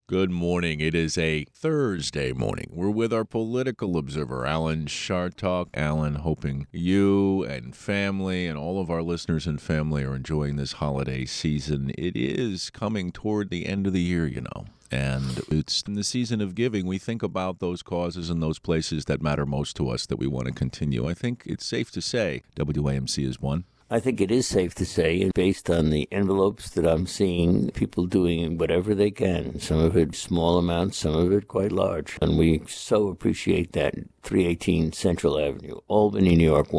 Good morning. It is a Thursday morning. We're with our political observer, Alan Chartock. Alan, hoping you and family and all of our listeners and family are enjoying this holiday season. It is coming toward the end of the year, and it's in the season of giving. We think about those causes and those places that matter most to us that we want to continue. I think it's safe to say WAMC is one. I think it is safe to say, based on the envelopes that I'm seeing, people doing whatever they can, some of it small amounts, some of it quite large. And we so appreciate that. 318 Central Avenue, Albany, New York,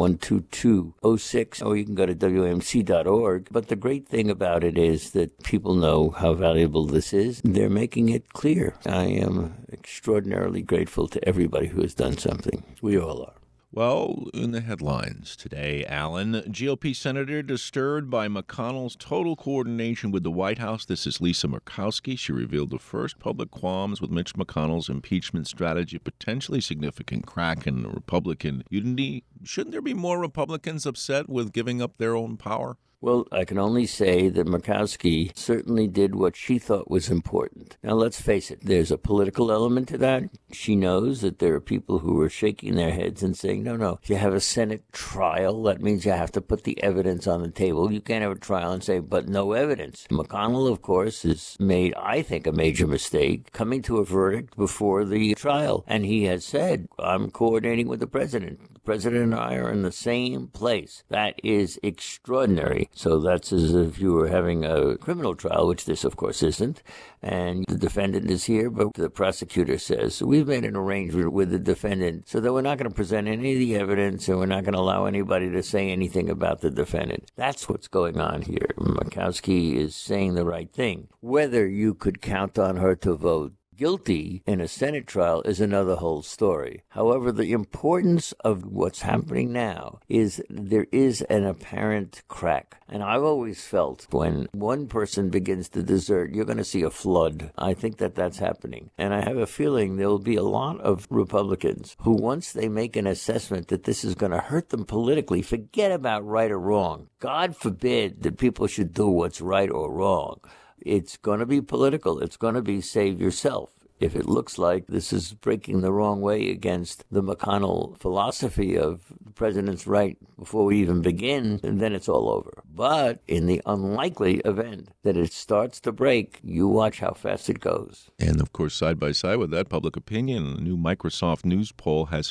12206, or you can go to WMC.org. But the great thing about it is that people know how valuable this is. They're making it clear. I am extraordinarily grateful to everybody who has done something. We all are. Well, in the headlines today, Alan, GOP Senator disturbed by McConnell's total coordination with the White House. This is Lisa Murkowski. She revealed the first public qualms with Mitch McConnell's impeachment strategy, potentially significant crack in Republican unity. Shouldn't there be more Republicans upset with giving up their own power? Well, I can only say that Murkowski certainly did what she thought was important. Now, let's face it, there's a political element to that. She knows that there are people who are shaking their heads and saying, no, if you have a Senate trial, that means you have to put the evidence on the table. You can't have a trial and say, but no evidence. McConnell, of course, has made, I think, a major mistake coming to a verdict before the trial. And he has said, I'm coordinating with the president. The president and I are in the same place. That is extraordinary. So that's as if you were having a criminal trial, which this, of course, isn't. And the defendant is here, but the prosecutor says, we've made an arrangement with the defendant so that we're not going to present any of the evidence and we're not going to allow anybody to say anything about the defendant. That's what's going on here. Murkowski is saying the right thing. Whether you could count on her to vote guilty in a Senate trial is another whole story. However, the importance of what's happening now is there is an apparent crack. And I've always felt when one person begins to desert, you're going to see a flood. I think that that's happening. And I have a feeling there will be a lot of Republicans who, once they make an assessment that this is going to hurt them politically, forget about right or wrong. God forbid that people should do what's right or wrong. It's going to be political. It's going to be save yourself. If it looks like this is breaking the wrong way against the McConnell philosophy of the president's right before we even begin, then it's all over. But in the unlikely event that it starts to break, you watch how fast it goes. And, of course, side by side with that, public opinion, a new Microsoft News poll has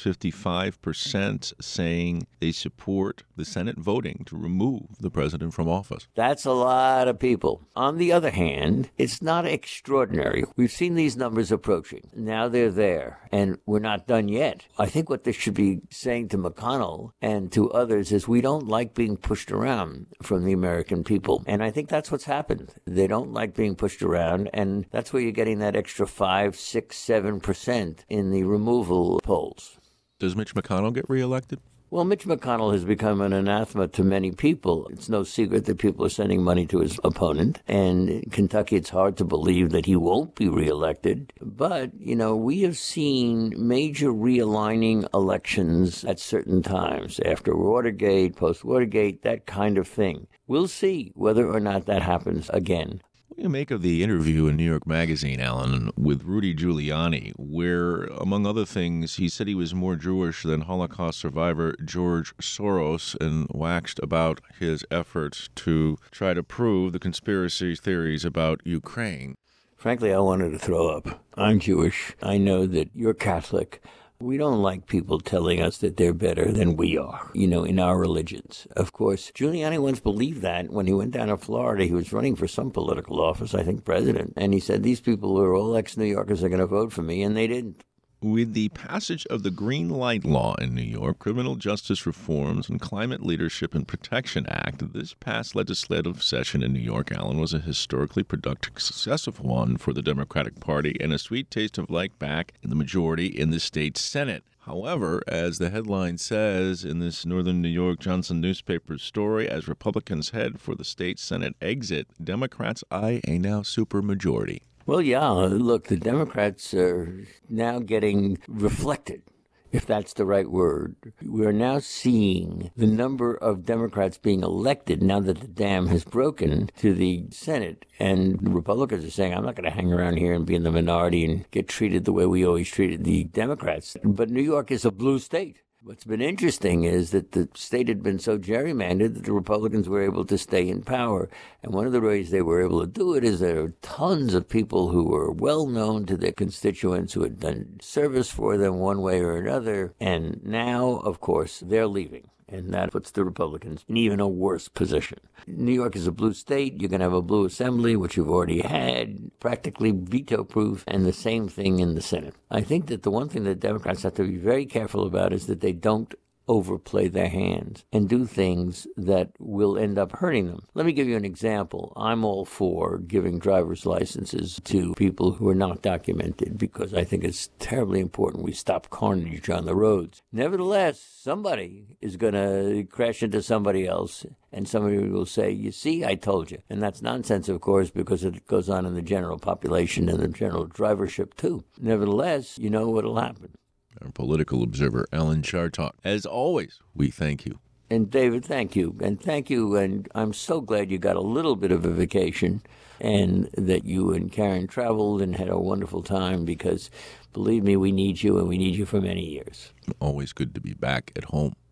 55% saying they support the Senate voting to remove the president from office. That's a lot of people. On the other hand, it's not extraordinary. We've seen these numbers approaching. Now they're there, and we're not done yet. I think what this should be saying to McConnell and to others is we don't like being pushed around from the American people. And I think that's what's happened. They don't like being pushed around, and that's where you're getting that extra 5, 6, 7% in the removal polls. Does Mitch McConnell get reelected? Well, Mitch McConnell has become an anathema to many people. It's no secret that people are sending money to his opponent. And in Kentucky, it's hard to believe that he won't be reelected. But, we have seen major realigning elections at certain times, after Watergate, post-Watergate, that kind of thing. We'll see whether or not that happens again. What do you make of the interview in New York Magazine, Alan, with Rudy Giuliani, where, among other things, he said he was more Jewish than Holocaust survivor George Soros and waxed about his efforts to try to prove the conspiracy theories about Ukraine? Frankly, I wanted to throw up. I'm Jewish. I know that you're Catholic. We don't like people telling us that they're better than we are, in our religions. Of course, Giuliani once believed that when he went down to Florida. He was running for some political office, I think president. And he said, these people who are all ex-New Yorkers are going to vote for me, and they didn't. With the passage of the Green Light Law in New York, Criminal Justice Reforms and Climate Leadership and Protection Act, this past legislative session in New York, Alan, was a historically productive, successful one for the Democratic Party and a sweet taste of light back in the majority in the state Senate. However, as the headline says in this Northern New York Johnson newspaper story, as Republicans head for the state Senate exit, Democrats eye a now supermajority. Well, yeah, look, the Democrats are now getting reflected if that's the right word. We're now seeing the number of Democrats being elected now that the dam has broken to the Senate. And the Republicans are saying, I'm not going to hang around here and be in the minority and get treated the way we always treated the Democrats. But New York is a blue state. What's been interesting is that the state had been so gerrymandered that the Republicans were able to stay in power. And one of the ways they were able to do it is there are tons of people who were well known to their constituents who had done service for them one way or another. And now, of course, they're leaving. And that puts the Republicans in even a worse position. New York is a blue state. You're going to have a blue assembly, which you've already had, practically veto-proof, and the same thing in the Senate. I think that the one thing that Democrats have to be very careful about is that they don't overplay their hands and do things that will end up hurting them. Let me give you an example. I'm all for giving driver's licenses to people who are not documented because I think it's terribly important we stop carnage on the roads. Nevertheless, somebody is going to crash into somebody else and somebody will say, you see, I told you. And that's nonsense, of course, because it goes on in the general population and the general drivership too. Nevertheless, you know what will happen. Our political observer, Alan Chartock. As always, we thank you. And David, thank you. And thank you. And I'm so glad you got a little bit of a vacation and that you and Karen traveled and had a wonderful time because, believe me, we need you and we need you for many years. Always good to be back at home.